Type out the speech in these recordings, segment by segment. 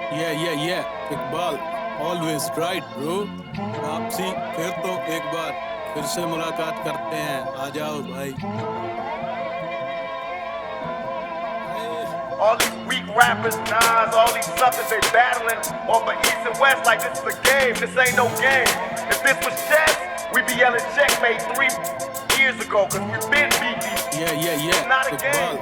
Iqbal always right bro. आपसी फिर तो एक बार फिर से मुलाकात करते हैं, आ जाओ भाई। All these weak rappers, Nas, all these suckers, they battling over East and West like this is a game. This ain't no game. If this was chess, we'd be yelling checkmate 3 years ago, cause we've been beat these. It's not a game.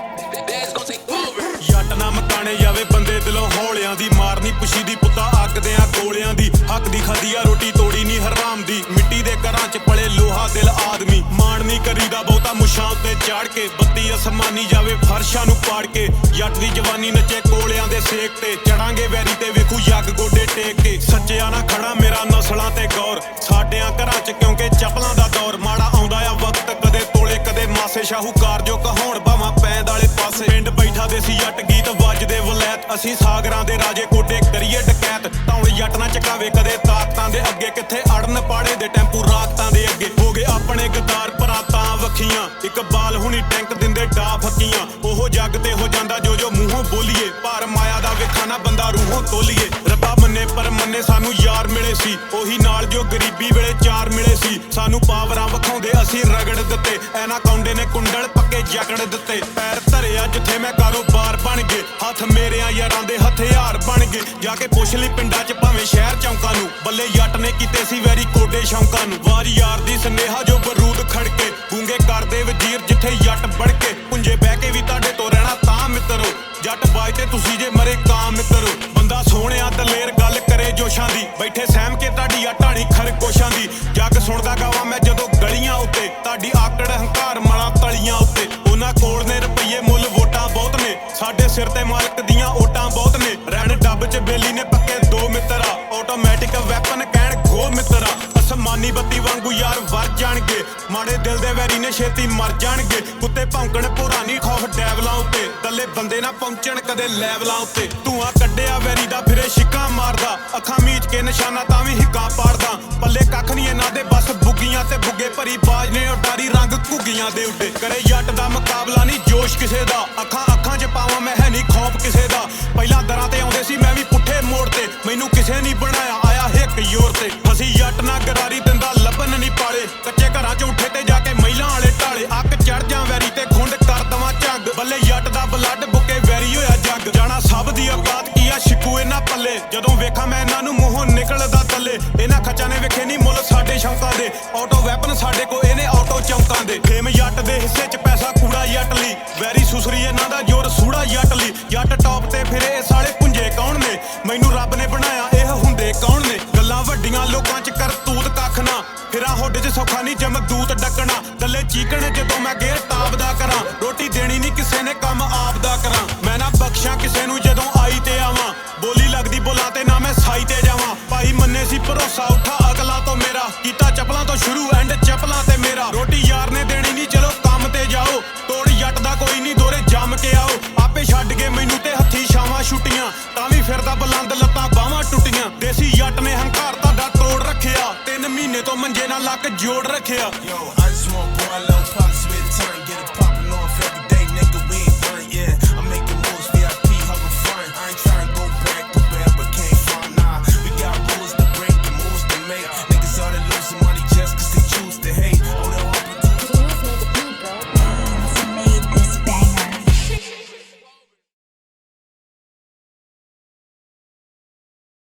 ਜੱਟ ਨਾ ਮਕਾਣੇ ਜਾਵੇ ਬੰਦੇ ਦਿਲੋਂ ਹੌਲਿਆਂ ਦੀ, ਮਾਰਨੀ ਪੁੱਛੀ ਦੀ ਪੁੱਤਾ ਅੱਕਦਿਆਂ ਗੋਲਿਆਂ ਦੀ। ਹੱਕ ਦੀ ਖਾਦੀ ਆ ਰੋਟੀ ਤੋੜੀ ਨਹੀਂ ਹਰਾਮ ਦੀ, ਮਿੱਟੀ ਦੇ ਘਰਾਂ 'ਚ ਪਲੇ ਲੋਹਾ ਦਿਲ ਆਦਮੀ। ਮਾਣ ਨਹੀਂ ਕਰੀਦਾ ਬਹੁਤਾ ਮੁੱਛਾਂ ਉੱਤੇ ਚਾੜ ਕੇ, ਬੱਤੀ ਅਸਮਾਨੀ ਜਾਵੇ ਫਰਸ਼ਾਂ ਨੂੰ ਪਾੜ ਕੇ। ਜੱਟ ਦੀ ਜਵਾਨੀ ਨੱਚੇ ਕੋਲਿਆਂ ਦੇ ਸੇਕ ਤੇ, ਚੜਾਂਗੇ ਵੈਰੀ ਤੇ ਵੇਖੂ ਯੱਗ ਗੋਡੇ ਟੇਕ ਕੇ। ਸੱਚਿਆ ਨਾ ਖੜਾ ਮੇਰਾ ਨਸਲਾਂ ਤੇ ਗੌਰ, ਸਾਡਿਆਂ ਘਰਾਂ 'ਚ ਕਿਉਂਕਿ ਚੱਪਲਾਂ ਦਾ ਦੌਰ। ਮਾੜਾ ਆਉਂਦਾ ਆ ਵਕਤ ਕਦੇ ਤੋਲੇ ਕਦੇ ਮਾਸੇ, ਸ਼ਾਹੂਕਾਰ ਜੋ ਕਹਾਉਣ ਭਾਵਾਂ ਪੈਂਦ ਵਾਲੇ ਪਾਸੇ। ਪਿੰਡ ਬੈਠਾ ਦੇਸੀ ਜੱਟ ਗੀਤ ਵੱਜਦੇ ਵਲੈਤ, ਅਸੀਂ ਸਾਗਰਾਂ ਦੇ ਰਾਜੇ ਕੋਡੇ ਕਰੀਏ ਡਕੈਤ। ਧੌਣ ਜੱਟ ਨਾ ਚਕਾਵੇ ਕਦੇ ਤਾਕਤਾਂ ਦੇ ਅੱਗੇ, ਕਿੱਥੇ ਅੜਨ ਪਾੜੇ ਦੇ ਟੈਂਪੂ ਰਾਖਤਾਂ ਦੇ ਅੱਗੇ। ਹੋ ਗਏ ਆਪਣੇ ਗਦਾਰ ਭਰਾ ਤਾਂ ਵੱਖੀਆਂ, ਇਕਬਾਲ ਹੁਣੀ ਟੈਂਕ ਦਿੰਦੇ ਡਾ ਫੱਕੀਆਂ। ਉਹ ਜੱਗ ਤੇ ਹੋ ਜਾਂਦਾ ਜੋ ਜੋ ਮੂੰਹੋਂ ਬੋਲੀਏ, ਪਰ ਮਾਇਆ ਦਾ ਵੇਖਾ ਨਾ ਬੰਦਾ ਰੂਹੋਂ ਤੋਲੀਏ। ਰੱਬਾ ਮੰਨੇ ਪਰ ਮੰਨੇ ਸਾਨੂੰ ਯਾਰ ਮਿਲੇ ਸੀ, ਉਹੀ ਨਾਲ ਜੋ ਗਰੀਬੀ ਵੇਲੇ ਚਾਰ ਮਿਲੇ ਸੀ। ਸਾਨੂੰ ਪਾਵਰਾਂ ਵਿਖਾਉਂਦੇ ਅਸੀਂ ਰਗੜ ਦਿੱਤੇ, ਐਨਾ ਕੌਂਡੇ ਨੇ ਕੁੰਡਲ ਪੱਕੇ ਜਕੜ ਦਿੱਤੇ। ਪੈਰ ਧਰਿਆ ਜਿੱਥੇ ਮੈਂ ਕਾਰੋਬਾਰ ਬਣ ਗਏ, ਹੱਥ ਮੇਰਿਆਂ ਯਾਰਾਂ ਦੇ ਹਥਿਆਰ ਬਣ ਗਏ। ਜਾ ਕੇ ਪੁੱਛ ਲਈ ਪਿੰਡਾਂ 'ਚ ਭਾਵੇਂ ਸ਼ਹਿਰ ਚੌਂਕਾਂ ਨੂੰ, ਬੱਲੇ ਜੱਟ ਨੇ ਕੀਤੇ ਸੀ ਵੈਰੀ ਕੋਡੇ ਸ਼ੌਂਕਾਂ ਨੂੰ। ਵਾਰ ਯਾਰ ਦੀ ਸੰਨੇਹਾ ਜੋ ਬਰੂਦ ਖੜਕੇ, ਗੂੰਗੇ ਕਰਦੇ ਵਜ਼ੀਰ ਜਿੱਥੇ ਜੱਟ ਬੜ ਕੇ। ਪੁੰਜੇ ਬਹਿ ਕੇ ਵੀ ਤੁਹਾਡੇ ਤੋਂ ਰਹਿਣਾ ਤਾਂ ਮਿੱਤਰੋ, ਜੱਟ ਬਾਜ ਤੇ ਤੁਸੀਂ ਜੇ ਮਰੇ ਕਾਂ ਮਿੱਤਰੋ। ਬੰਦਾ ਸੋਹਣਿਆ ਦਲੇਰ ਗੱਲ ਕਰੇ ਜੋਸ਼ਾਂ ਦੀ, ਬੈਠੇ ਸਹਿਮ ਕੇ ਤੁਹਾਡੀ ਆ ਢਾਣੀ ਖਰਗੋਸ਼ਾਂ ਦੀ। ਜੱਗ ਸੁਣਦਾ ਗਾਵਾਂ ਮੈਂ ਜਦੋਂ ਗਲੀਆਂ ਉੱਤੇ, ਤੁਹਾਡੀ ਆਕੜ ਹੰਕਾਰ ਮਲਾਂ ਤਲੀਆਂ ਉੱਤੇ। ਉਹਨਾਂ ਕੋਲ ਨੇ ਰੁਪਈਏ ਮੁੱਲ ਵੋਟਾਂ ਬਹੁਤ ਨੇ, ਸਾਡੇ ਸਿਰ ਤੇ ਮਾਲਕ ਦੀਆਂ ਓਟਾਂ ਬਹੁਤ ਨੇ। ਰਹਿਣ ਡੱਬ 'ਚ ਬੇਲੀ ਨੇ ਪੱਕੇ ਦੋ ਮਿੱਤਰਾ, ਆਟੋਮੈਟਿਕ ਵੈਪਨ ਕਹਿਣ ਗੋ ਮਿੱਤਰਾ। ਅਸਮਾਨੀ ਬੱਤੀ ਵਾਂਗੂ ਯਾਰ ਵਰ ਜਾਣਗੇ, ਮਾੜੇ ਦਿਲ ਦੇ ਵੈਰੀ ਨੇ ਛੇਤੀ ਮਰ ਜਾਣਗੇ। ਕੁੱਤੇ ਭੌਂਕਣ ਭੋਰਾ ਨਹੀਂ ਖੌਫ ਡੈਵਲਾਂ ਉੱਤੇ, ਦੱਲੇ ਬੰਦੇ ਨਾ ਪਹੁੰਚਣ ਕਦੇ ਲੈਵਲਾਂ ਉੱਤੇ। ਧੂਆਂ ਕੱਢਿਆ ਵੈਰੀ ਦਾ ਫਿਰੇ ਛਿੱਕਾਂ ਮਾਰਦਾ, ਅੱਖਾਂ ਮੀਚ ਕੇ ਨਿਸ਼ਾਨਾ ਤਾਂ ਵੀ ਹਿੱਕਾਂ ਪਾੜਦਾ। ਪੱਲੇ ਕੱਖ ਨਹੀਂ ਇਹਨਾਂ ਦੇ ਬਸ ਬੁੱਗੀਆਂ ਤੇ ਬੁੱਗੇ ਭਰੀ ਬਾਜ ਨੇ ਉਡਾਰੀ ਰੰਗ ਘੁੱਗੀਆਂ ਦੇ ਉੱਡੇ। ਕਰੇ ਜੱਟ ਦਾ ਮੁਕਾਬਲਾ ਨਹੀਂ ਜੋਸ਼ ਕਿਸੇ ਦਾ, ਅੱਖਾਂ 'ਚ ਪਾਵਾਂ ਮੈਂ ਹੈ ਨਹੀਂ ਖੌਫ ਕਿਸੇ ਦਾ। ਪਹਿਲਾਂ ਦਰਾਂ ਤੇ ਆਉਂਦੇ ਸੀ ਮੈਂ ਵੀ ਪੁੱਠੇ ਮੋੜ ਤੇ, ਮੈਨੂੰ ਕਿਸੇ ਨਹੀਂ ਬਣਾਇਆ ਆਇਆ ਹਿੱਕ ਜ਼ੋਰ ਤੇ। ਅਸੀਂ ਜੱਟ ਨਾ ਗਰਾਰੀ ਦਿੰਦਾ ਲੱਭਣ ਨਹੀਂ ਪਾਲੇ, ਕੱਚੇ ਘਰਾਂ 'ਚ ਉੱਠੇ ਤੇ ਜਾ ਕੇ ਮਹਿਲਾਂ ਵਾਲੇ ਢਾਲੇ। ਅੱਕ ਚੜ ਜਾਂ ਵੈਰੀ ਤੇ ਖੁੰਡ ਕਰ ਦਵਾਂ ਝੱਗ, ਬੱਲੇ ਜੱਟ ਦਾ ਬਲੱਡ ਬੁੱਕੇ ਵੈਰੀ ਹੋਇਆ ਜੱਗ। ਜਾਣਾ ਸਭ ਦੀ ਔਕਾਤ ਕੀ ਆ ਸ਼ਿਕੂ ਇਹਨਾਂ ਪੱਲੇ, ਜਦੋਂ ਵੇਖਾਂ ਮੈਂ ਇਹਨਾਂ ਨੂੰ ਮੂੰਹੋਂ ਨਿਕਲਦਾ ਥੱਲੇ। ਇਹਨਾਂ ਖੱਚਾਂ ਨੇ ਵੇਖੇ ਨਹੀਂ ਮੁੱਲ ਸਾਡੇ ਸ਼ੌਂਕਾਂ ਦੇ, ਆਟੋ ਵੈਪਨ ਸਾਡੇ ਕੋ ਇਹਨੇ ਆਟੋ ਚੌਂਕਾਂ ਦੇ। ਫੇਮ ਜੱਟ ਦੇ ਹਿੱਸੇ 'ਚ ਪੈਸਾ ਕੂੜਾ ਜੱਟ ਲਈ, ਵੈਰੀ ਸੁਸਰੀ ਇਹਨਾਂ ਦਾ ਜੋਰ ਸੂੜਾ ਜੱਟ ਲਈ। ਜੱਟ ਟੌਪ ਤੇ ਫਿਰੇ ਇਹ ਸਾਲੇ ਪੁੰਜੇ ਕੌਣ ਨੇ, ਮੈਨੂੰ ਰੱਬ ਨੇ ਬਣਾਇਆ ਇਹ ਹੁੰਦੇ ਕੌਣ ਨੇ। ਗੱਲਾਂ ਵੱਡੀਆਂ ਲੋਕਾਂ 'ਚ ਕਰਤੂਤ ਕੱਖ ਨਾ, ਫਿਰਾਂ ਹੋਡੇ 'ਚ ਸੌਖਾ ਨਹੀਂ ਜਮਦੂਤ ਡੱਕਣਾ। ਗੱਲੇ ਚੀਕਣੇ ਜਦੋਂ ਮੈਂ ਗੇਰ ਟਾਪਦਾ ਕਰਾਂ, ਰੋਟੀ ਦੇਣੀ ਨਹੀਂ ਕਿਸੇ ਨੇ ਕੰਮ ਆਪਦਾ ਕਰਾਂ। ਮੈਂ ਨਾ ਬਖਸ਼ਾਂ ਕਿਸੇ ਨੂੰ ਜਦੋਂ ਆਈ ਤੇ ਆਵਾਂ, ਬੋਲੀ ਲੱਗਦੀ ਬੋਲਾਂ ਤੇ ਨਾ ਮੈਂ ਸਾਈ ਤੇ ਜਾਵਾਂ। ਭਾਈ ਮੰਨੇ ਸੀ ਭਰੋਸਾ ਉੱਠਾ ਅਗਲਾ ਤੋਂ ਮੇਰਾ, ਕੀਤਾ ਚੱਪਲਾਂ ਤੋਂ ਸ਼ੁਰੂ ਐਂਡ ਚੱਪਲਾਂ ਤੇ ਮੇਰਾ। ਰੋਟੀ ਯਾਰ ਨੇ ਦੇਣੀ ਨਹੀਂ ਚਲੋ ਕੰਮ ਤੇ ਜਾਓ, ਤੋੜ ਜੱਟ ਦਾ ਕੋਈ ਨਹੀਂ ਦੋਰੇ ਜੰਮ ਕੇ ਆਓ। ਆਪੇ ਛੱਡ ਕੇ ਮੈਨੂੰ ਤੇ ਹੱਥੀ ਛਾਵਾਂ ਛੁੱਟੀਆਂ, ਤਾਂ ਵੀ ਫਿਰਦਾ ਬੁਲੰਦ ਲੱਤਾਂ ਬਾਹਾਂ ਟੁੱਟੀਆਂ। ਦੇਸੀ ਜੱਟ ਨੇ ਹੰਕਾਰ ਤੁਹਾਡਾ ਤੋੜ ਰੱਖਿਆ, 3 ਮਹੀਨੇ ਤੋਂ ਮੰਜੇ ਨਾਲ ਲੱਕ ਜੋੜ ਰੱਖਿਆ।